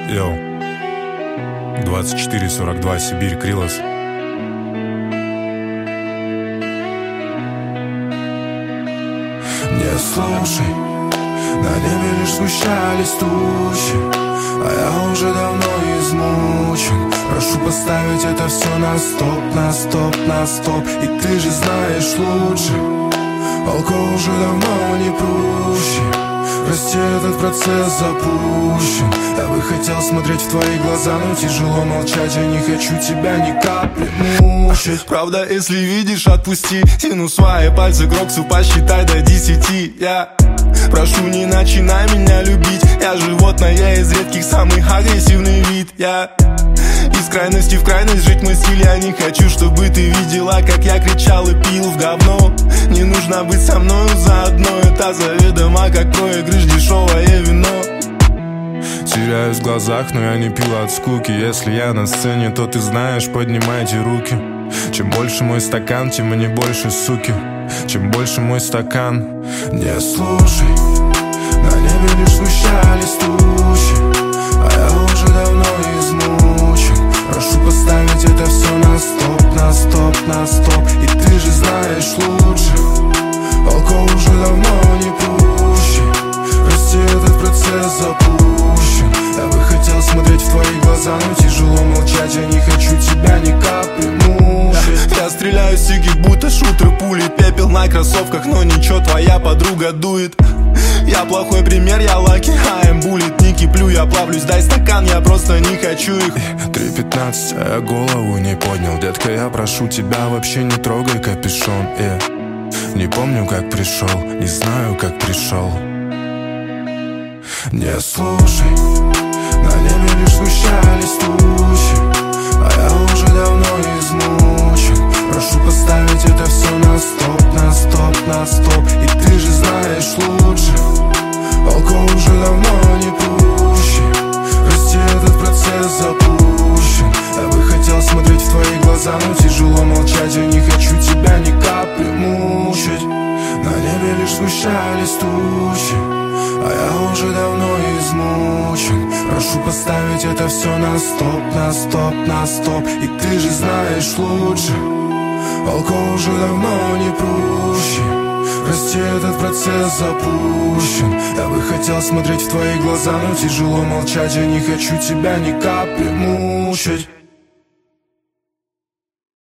Йоу, 24-42, Сибирь, Крилос. Не слушай, на небе лишь сгущались тучи, а я уже давно измучен. Прошу поставить это все на стоп, на стоп, на стоп. И ты же знаешь лучше, алкоголь уже давно не прущий. Прости, этот процесс запущен. Я бы хотел смотреть в твои глаза, но тяжело молчать. Я не хочу тебя ни капли мучить. Правда, если видишь, отпусти. Тяну свои пальцы к Роксу, посчитай до 10. Я прошу, не начинай меня любить. Я животное из редких, самый агрессивный вид. Я из крайности в крайность жить мысль. Я не хочу, чтобы ты видела, как я кричал и пил в говно. Не нужно быть со мною заодно. Это заведомо, как проигрыш, дешевое вино. Теряюсь в глазах, но я не пил от скуки. Если я на сцене, то ты знаешь, поднимайте руки. Чем больше мой стакан, тем они больше суки. Чем больше мой стакан. Не слушай, на небе лишь сгущались тучи, а я уже давно измучен. Прошу поставить это все на стоп, на стоп, на стоп. И ты же знаешь лучше, алкоголь уже давно не прущий. Прости, этот процесс запущен. Я бы хотел смотреть в твои глаза, но тяжело молчать. Я не хочу тебя ни капли мучить. Я стреляю сиги, будто шутер, пули. Пепел на кроссовках, но ничего, твоя подруга дует. Я плохой пример, я лаки, I'm буллет. Не киплю, я плавлюсь, дай стакан, я просто не хочу их. 3:15, а я голову не поднял. Детка, я прошу тебя, вообще не трогай капюшон. Не помню, как пришел, не знаю, как пришел. Не слушай, на небе лишь сгущались тучи, а я уже давно измучен. Прошу поставить это все на стоп, на стоп, на стоп. И ты же знаешь лучше, алкоголь уже давно не прущий. Прости, этот процесс запущен. Я бы хотел смотреть в твои глаза, но тяжело молчать. Я не хочу тебя ни капли мучить. На небе лишь сгущались тучи, а я уже давно измучен. Прошу поставить это все на стоп, на стоп, на стоп. И ты же знаешь лучше, алкоголь уже давно не прущий. Прости, этот процесс запущен. Я бы хотел смотреть в твои глаза, но тяжело молчать. Я не хочу тебя ни капли мучить.